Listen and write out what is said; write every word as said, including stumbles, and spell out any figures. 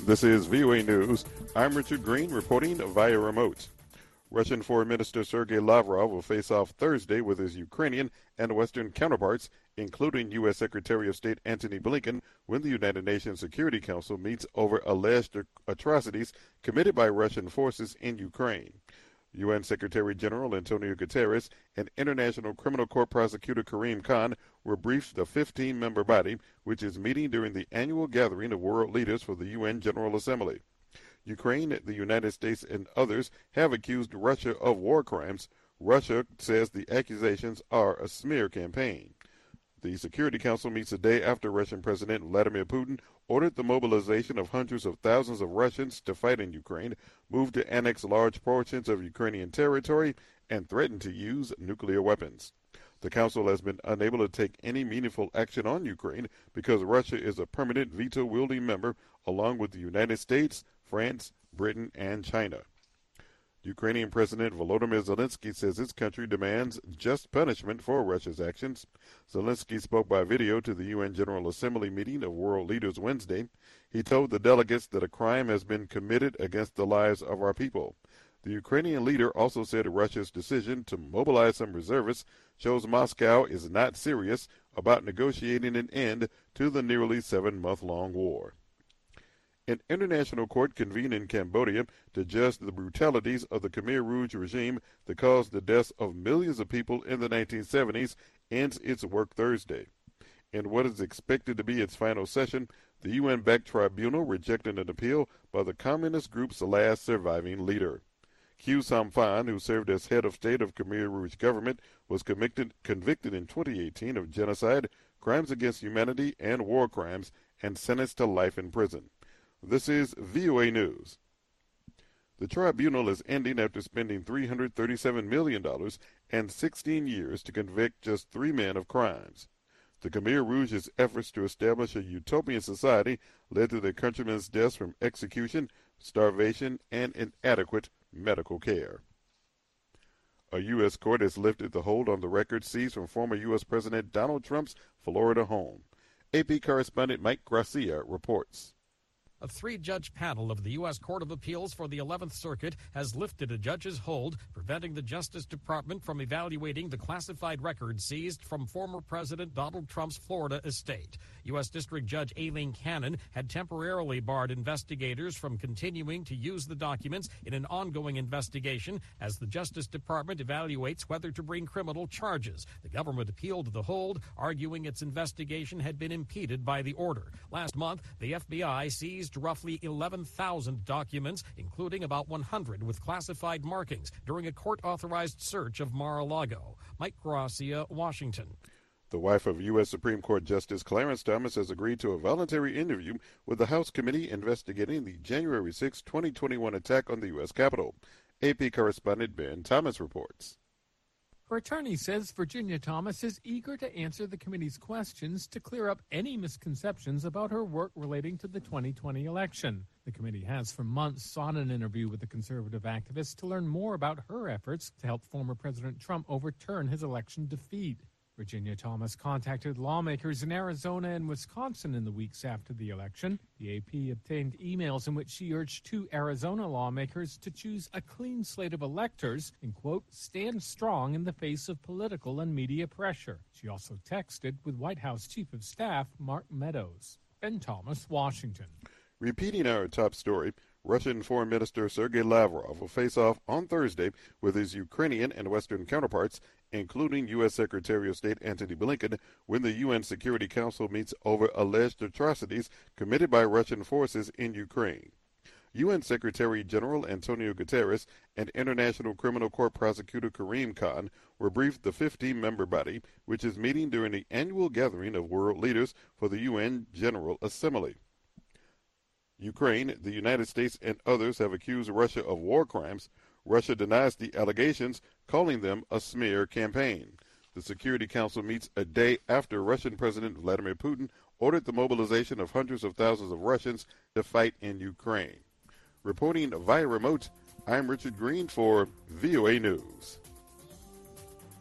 This is V O A News. I'm Richard Green reporting via remote. Russian Foreign Minister Sergei Lavrov will face off Thursday with his Ukrainian and Western counterparts, including U S Secretary of State Antony Blinken, when the United Nations Security Council meets over alleged atrocities committed by Russian forces in Ukraine. U N Secretary General Antonio Guterres and International Criminal Court Prosecutor Karim Khan were briefed the fifteen-member body, which is meeting during the annual gathering of world leaders for the U N General Assembly. Ukraine, the United States, and others have accused Russia of war crimes. Russia says the accusations are a smear campaign. The Security Council meets a day after Russian President Vladimir Putin ordered the mobilization of hundreds of thousands of Russians to fight in Ukraine, moved to annex large portions of Ukrainian territory, and threatened to use nuclear weapons. The Council has been unable to take any meaningful action on Ukraine because Russia is a permanent veto-wielding member, along with the United States, France, Britain, and China. Ukrainian President Volodymyr Zelensky says his country demands just punishment for Russia's actions. Zelensky spoke by video to the U N General Assembly meeting of world leaders Wednesday. He told the delegates that a crime has been committed against the lives of our people. The Ukrainian leader also said Russia's decision to mobilize some reservists shows Moscow is not serious about negotiating an end to the nearly seven-month-long war. An international court convened in Cambodia to judge the brutalities of the Khmer Rouge regime that caused the deaths of millions of people in the nineteen seventies ends its work Thursday. In what is expected to be its final session, the U N-backed tribunal rejected an appeal by the communist group's last surviving leader. Khieu Samphan, who served as head of state of Khmer Rouge government, was convicted, convicted in twenty eighteen of genocide, crimes against humanity, and war crimes, and sentenced to life in prison. This is V O A News. The tribunal is ending after spending three hundred thirty-seven million dollars and sixteen years to convict just three men of crimes. The Khmer Rouge's efforts to establish a utopian society led to their countrymen's deaths from execution, starvation, and inadequate medical care. A U S court has lifted the hold on the records seized from former U S President Donald Trump's Florida home. A P correspondent Mike Gracia reports. A three-judge panel of the U S Court of Appeals for the eleventh Circuit has lifted a judge's hold, preventing the Justice Department from evaluating the classified records seized from former President Donald Trump's Florida estate. U S District Judge Aileen Cannon had temporarily barred investigators from continuing to use the documents in an ongoing investigation as the Justice Department evaluates whether to bring criminal charges. The government appealed the hold, arguing its investigation had been impeded by the order. Last month, the F B I seized roughly eleven thousand documents, including about one hundred with classified markings, during a court-authorized search of Mar-a-Lago. Mike Gracia, Washington. The wife of U S Supreme Court Justice Clarence Thomas has agreed to a voluntary interview with the House committee investigating the January sixth, twenty twenty-one attack on the U S Capitol. A P correspondent Ben Thomas reports. Her attorney says Virginia Thomas is eager to answer the committee's questions to clear up any misconceptions about her work relating to the twenty twenty election. The committee has for months sought an interview with the conservative activist to learn more about her efforts to help former President Trump overturn his election defeat. Virginia Thomas contacted lawmakers in Arizona and Wisconsin in the weeks after the election. The A P obtained emails in which she urged two Arizona lawmakers to choose a clean slate of electors and, quote, stand strong in the face of political and media pressure. She also texted with White House Chief of Staff Mark Meadows. Ben Thomas, Washington. Repeating our top story, Russian Foreign Minister Sergei Lavrov will face off on Thursday with his Ukrainian and Western counterparts, including U S Secretary of State Antony Blinken, when the U N Security Council meets over alleged atrocities committed by Russian forces in Ukraine. U N Secretary General Antonio Guterres and International Criminal Court Prosecutor Karim Khan were briefed the fifteen-member body, which is meeting during the annual gathering of world leaders for the U N General Assembly. Ukraine, the United States, and others have accused Russia of war crimes. Russia denies the allegations, calling them a smear campaign. The Security Council meets a day after Russian President Vladimir Putin ordered the mobilization of hundreds of thousands of Russians to fight in Ukraine. Reporting via remote, I'm Richard Green for V O A News.